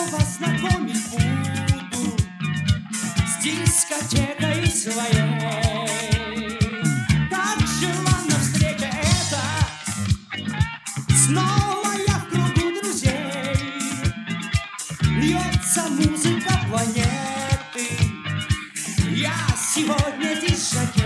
вас знакомить буду с дискотекой своей. Как желанна встреча эта, снова я в кругу друзей. Льется музыка планеты, я сегодня дискотек.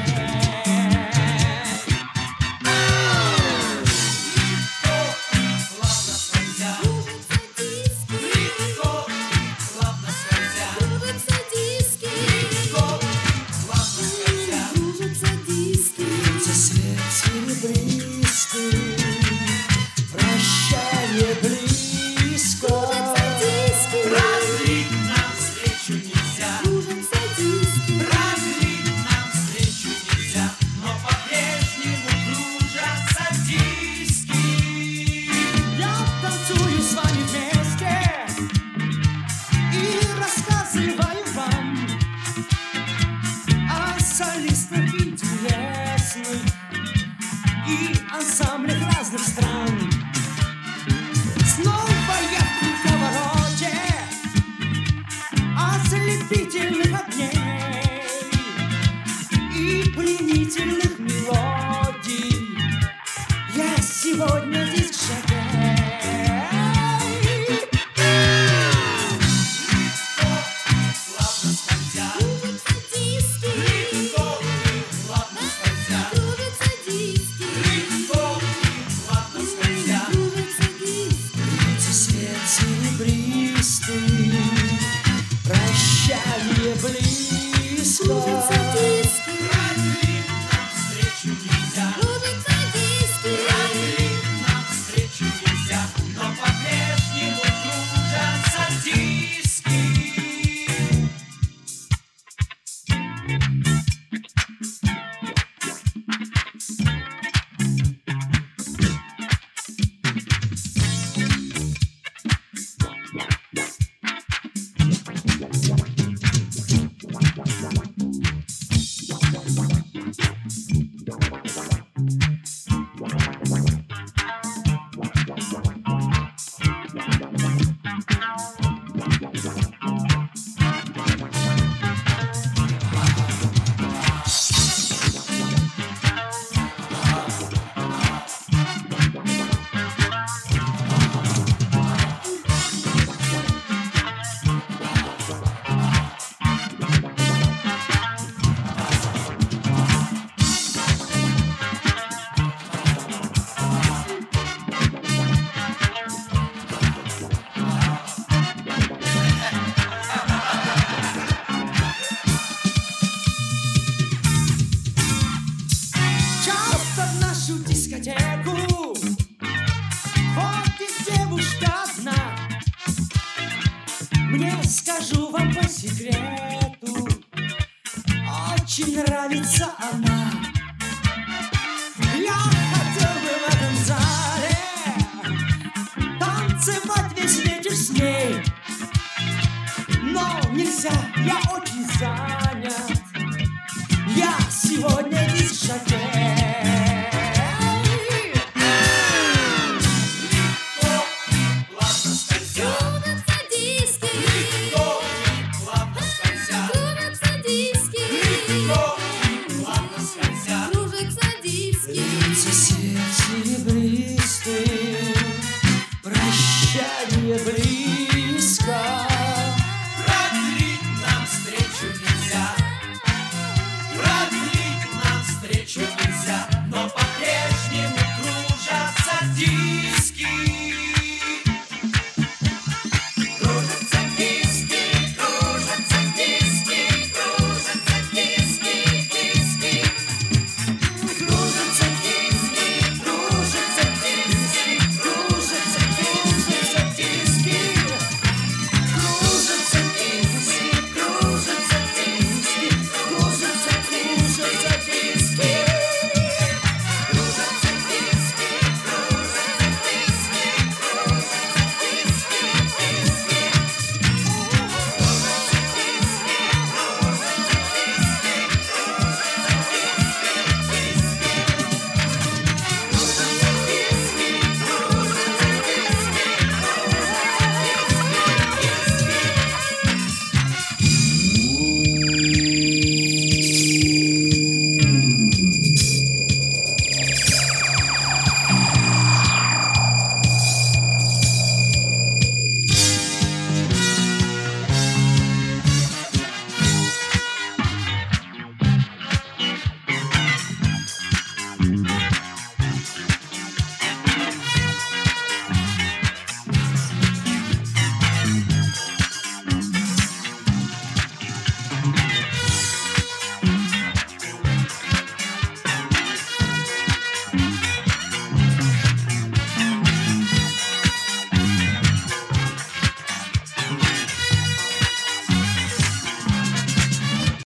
Прощание близко. Разлить нам встречу нельзя. Разлить нам встречу нельзя. Но по-прежнему кружатся диски. Я танцую с вами вместе и рассказываю вам о солистах интересных и ансамблях разных стран. Снова я в круговороте ослепительных огней и пленительных мелодий. Я сегодня дискотек. Прощание близко. Разлить нам встречу нельзя. Разлить нам встречу нельзя. Но по-прежнему кружатся диски. Дискотеку ходит девушка одна. Мне, скажу вам по секрету, очень нравится она. Я хотел бы в этом зале танцевать весь вечер с ней, но нельзя, я очень занят. Я сегодня дискотек.